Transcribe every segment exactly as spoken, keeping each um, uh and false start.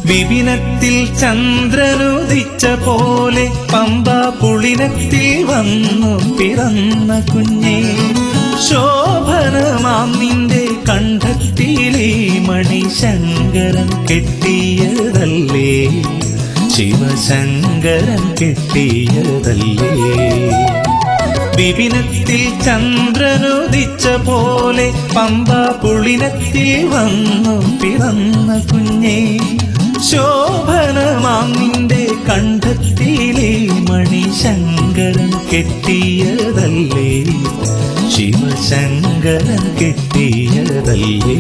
വിപിനത്തിൽ ചന്ദ്രനുദിച്ച പോലെ പമ്പാ പുളിനത്തിൽ വന്നു പിറന്ന കുഞ്ഞേ, ശോഭനമാം നിന്റെ കണ്ഠത്തിലെ മണിശങ്കരൻ കെട്ടിയതല്ലേ, ശിവശങ്കരൻ കെട്ടിയതല്ലേ. വിപിനത്തിൽ ചന്ദ്രനുദിച്ച പോലെ പമ്പാ പുളിനത്തിൽ വന്നു പിറന്ന കുഞ്ഞേ, ശോഭനമാം നിന്റെ കണ്ഠത്തിലെ മണിശങ്കരൻ കെട്ടിയതല്ലേ, ശിവശങ്കരൻ കെട്ടിയതല്ലേ.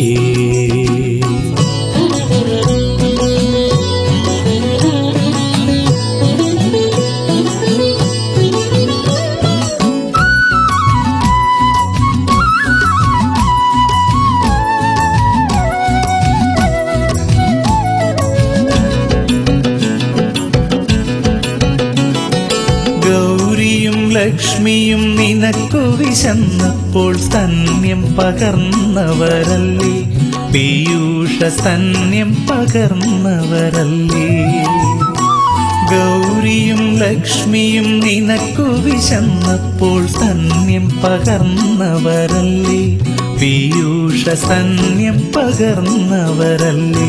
ഗൗരിയും ലക്ഷ്മിയും നിനക്കു വിശന്നപ്പോൾ സ്തന്യം പകർന്നവരല്ലേ, പീയൂഷ സ്തന്യം പകർന്നവരല്ലേ. ഗൗരിയും ലക്ഷ്മിയും നിനക്കു വിശന്നപ്പോൾ സ്തന്യം പകർന്നവരല്ലേ, പീയൂഷ സ്തന്യം പകർന്നവരല്ലേ.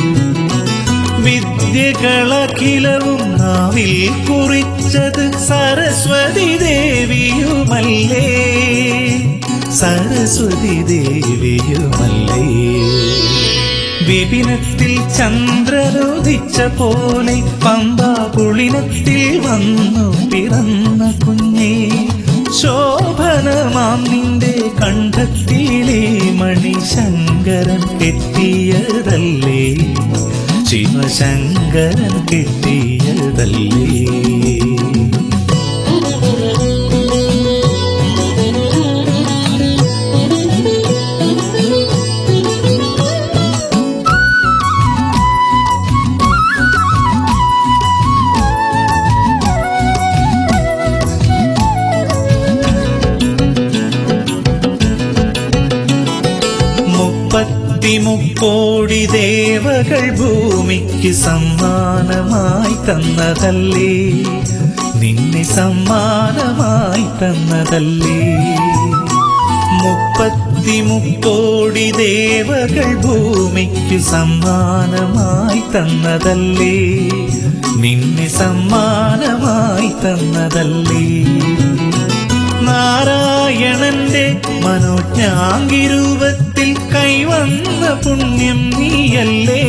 വിദ്യകളഖിലവും നാവിൽ കുറിച്ചത് സരസ്വതി ദേവിയുമല്ലേ, സരസ്വതി ദേവിയുമല്ലേ. വിപിനത്തിൽ ചന്ദ്രനുദിച്ച പോലെ പമ്പാ പുളിനത്തിൽ വന്നു പിറന്ന കുഞ്ഞേ, ശോഭനമാം നിന്റെ കണ്ഠത്തിലെ മണിശങ്കരൻ കെട്ടിയതല്ലേ, ശിവശങ്കരൻ കെട്ടിയതല്ലേ. മുക്കോടി ദേവകൾ ഭൂമിക്ക് സമ്മാനമായി തന്നതല്ലേ, നിന്നെ സമ്മാനമായി തന്നതല്ലേ. മുപ്പത്തി മുക്കോടി ദേവകൾ ഭൂമിക്ക് സമ്മാനമായി തന്നതല്ലേ, നിന്നെ സമ്മാനമായി തന്നതല്ലേ. നാരായണന്റെ മനോജ്ഞാങ്കിരൂപത്തിൽ കൈവന്ന പുണ്യം നീയല്ലേ,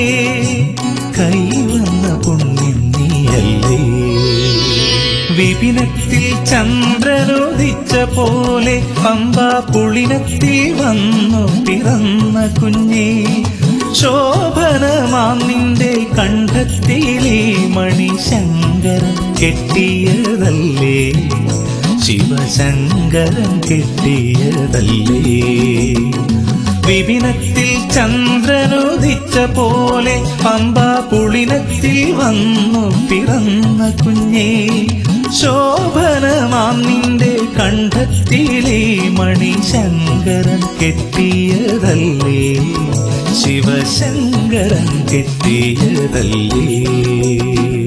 കൈവന്ന പുണ്യം നീയല്ലേ. വിപിനത്തിൽ ചന്ദ്രനുദിച്ച പോലെ പമ്പാ പുളിനത്തിൽ വന്നു പിറന്ന കുഞ്ഞേ, ശോഭനമാം നിന്റെ കണ്ഠത്തിലെ മണിശങ്കരൻ കെട്ടിയതല്ലേ, ശിവശങ്കരൻ കെട്ടിയതല്ലേ. വിപിനത്തിൽ ചന്ദ്രനുദിച്ച പോലെ പമ്പാ പുളിനത്തിൽ വന്നു പിറന്ന കുഞ്ഞേ, ശോഭനമാം നിന്റെ കണ്ഠത്തിലെ മണിശങ്കരൻ കെട്ടിയതല്ലേ, ശിവശങ്കരൻ കെട്ടിയതല്ലേ.